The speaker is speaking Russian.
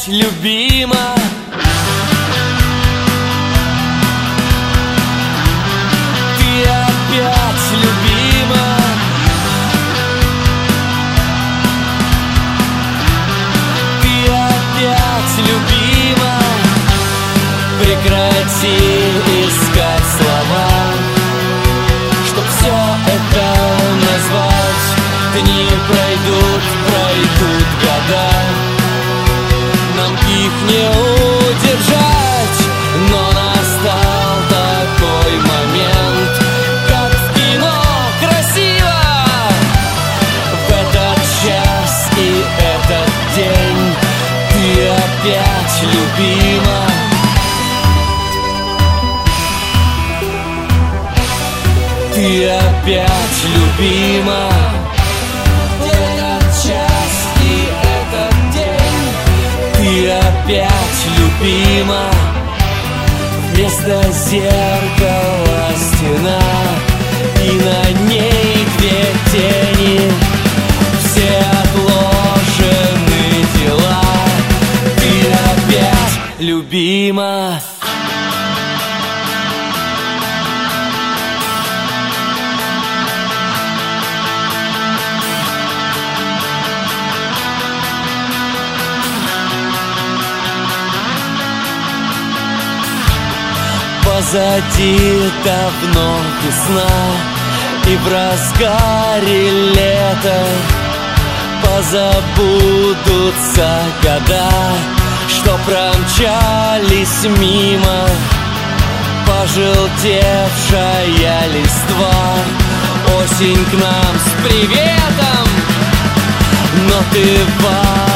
опять любима. Ты опять любима. Ты опять любима. Прекрати искать слова, чтоб все это назвать. Дни пройдут, пройдут года, нам их не удержать. Но настал такой момент, как в кино красиво. В этот час и этот день ты опять любима. Ты опять любима. Этот час и этот день ты опять любима. Вместо зеркала стена, и на ней две тени. Все отложены дела. Ты опять любима. Позади давно весна, и в разгаре лета позабудутся года, что промчались мимо. Пожелтевшая листва, осень к нам с приветом, но ты